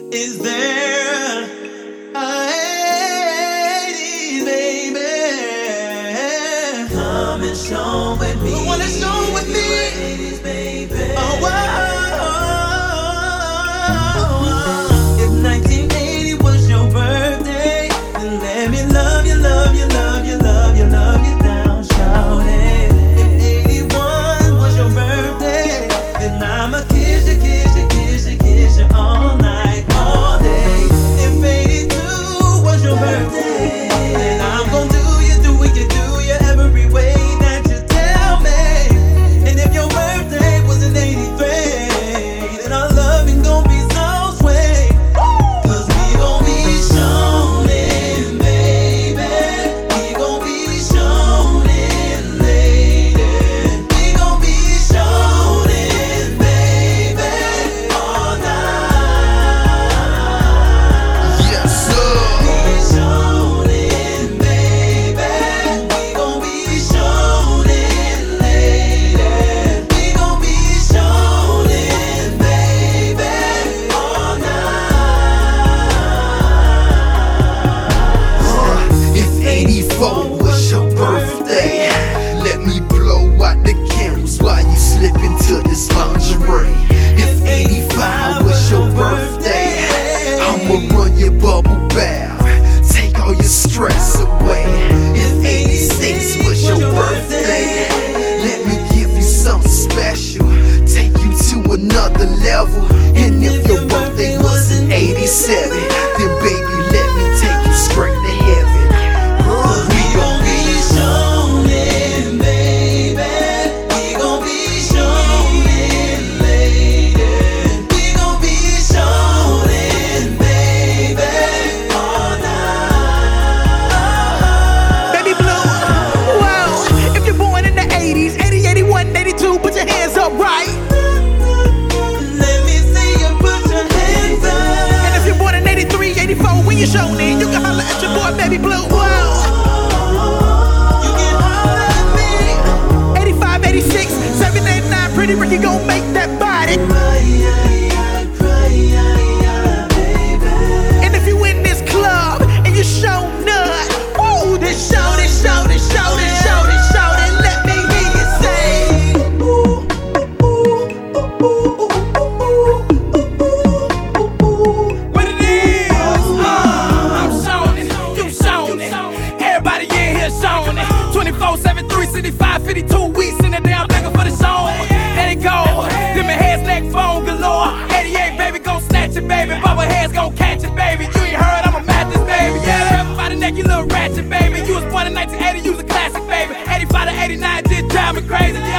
Is there a 80s, baby? Come and show with me. I wanna show with me. 80s, baby. Oh, wow. If 1980 was your birthday, then let me love you, love you, love you, love you, love you down, shout it. If 81 was your birthday, then I'ma kiss you, kiss you, kiss you, kiss you all night, all day. If 82 was your birthday, then I'm gon' do you every way that you tell me. And if your birthday was in 83, then our loving gon' be so sweet. Cause we gon' be showin', baby. We gon' be showin', lady. We gon' be showin', baby, all night. Yes, sir. Be showin', baby. We gon' be showin', lady. We gon' be showin', baby, all night. If 84 was your birthday, let me blow out the candles while you slip into this lingerie. If 85 was your birthday, I'ma run your bubble bath, take all your stress away. If 86 was your birthday, let me give you something special, take you to another level. And if your birthday was in 87, then baby let me take you straight to heaven. We gon' be showin', baby. We gon' be showin', lady. We gon' be showin', baby, all night. Baby Blue, wow. If you're born in the 80s, 80, 81, 82, put your hands up, right? Let me see you put your hands up. And if you're born in 83, 84, when you're shown it, you can holler at your boy, Baby Blue, wow. You can holler at me. 85, 86, 7, 8, 9, Pretty Ricky gon' make that body. And if you in this club and you show none, woo, then shout it, shout it, shout it, shout it, shout it. Let me hear you say, What it is? I'm showing it, you showing it. Everybody in here showing it. 24/7, 365, 52 weeks in a day. I'm looking for the show. Let it go. Then my heads, neck, phone galore. 88, baby, gon' snatch it, baby. Bubble heads gon' catch it, baby. You ain't heard, I'm a Mathis, baby. Yeah, by the neck, you little ratchet, baby. You was born in 1980, you was a classic, baby. 85 to 89 did drive me crazy. Yeah,